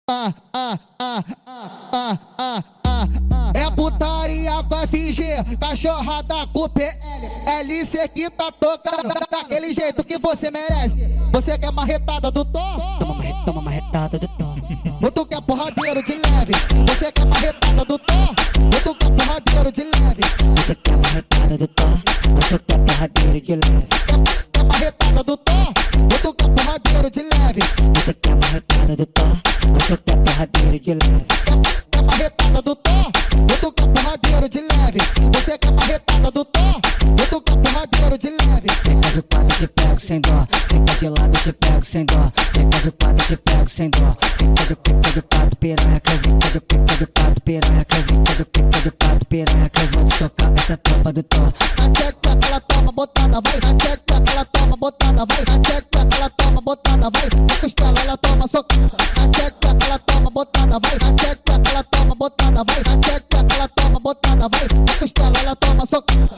É putaria com FG, cachorrada com PL. LC que tá tocando daquele jeito que você merece. Você quer marretada do Tom? Toma marretada do Tom. Ou tu quer porradeiro de leve? Você quer marretada do Tom? Ou tu quer porradeiro de leve? Você quer marretada do Tom? Ou tu quer porradeiro de leve? Quer marretada do Tom? Ou tu quer porradeiro de leve? Você quer marretada do Tom? Ou tu quer porradeiro de leve? Quer marretada do Tom? Ou tu quer porradeiro de leve? Você quer marretada do Tom? Ou tu quer porradeiro de leve? Fica de quatro, te pego sem dó. Fica de lado, te pego sem dó. Fica de quatro, te pego sem dó. Fica de quatro, piranha. Fica de quatro, piranha. Fica de quatro, piranha. Eu vou te socar essa tropa do Tom. A tcheca que ela toma botada, vai. A tcheca que ela toma botada, vai. A tcheca que ela toma botada, vai. A costela ela toma socada. A tcheca que ela toma botada, vai. A tcheca que ela toma botada, vai. A tcheca que ela toma botada, vai. A costela ela toma socada.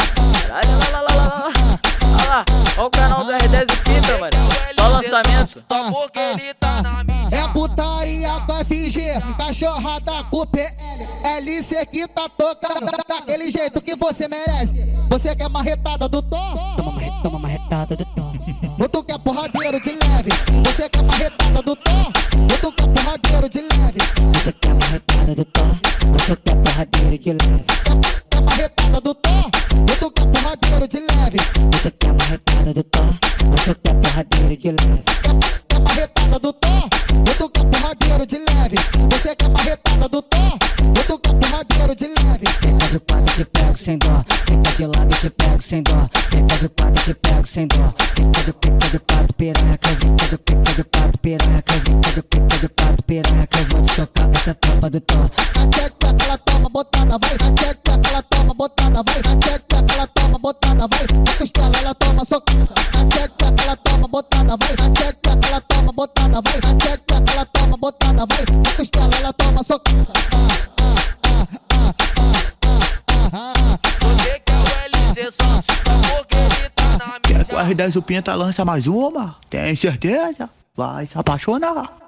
Olha lá, olha o canal do R10 e Fita, mano. Só lançamento. Porque ele tá na mídia. É putaria com FG, cachorrada com PL. LC que tá tocando daquele jeito que você merece. Você quer marretada do Tom? Toma marretada do Tom. Ou tu quer porradeiro de leve? Você quer marretada do Tom? Ou tu quer porradeiro de leve? Você quer marretada do Tom? Ou tu quer porradeiro de leve? Quer marretada do Tom? Ou tu quer porradeiro de leve? Você quer marretada do Tom? Ou tu quer porradeiro de leve? Quer marretada do Tom? Ou tu quer porradeiro de leve? Você quer marretada do Tom? Ou tu quer porradeiro de leve? Fica de quatro, te pego sem dó. Fica de lado, te pego sem dó. Fica de quatro, te pego sem dó. Fica de quatro, piranha. Fica de quatro, piranha. Fica de quatro, piranha. Eu vou te socar essa tropa do Tom. A tcheca que ela toma botada, vai. A tcheca que ela toma botada, vai. A tcheca que ela toma botada, vai. A costela ela toma socada. A tcheca que ela toma botada, vai. A tcheca que ela toma botada, vai. A tcheca que ela toma botada, vai. A costela ela toma socada. Você que é o LZ Santos, porque ele tá na mídia. Quer que o R10 o Pinta lança mais uma? Tem certeza? Vai se apaixonar.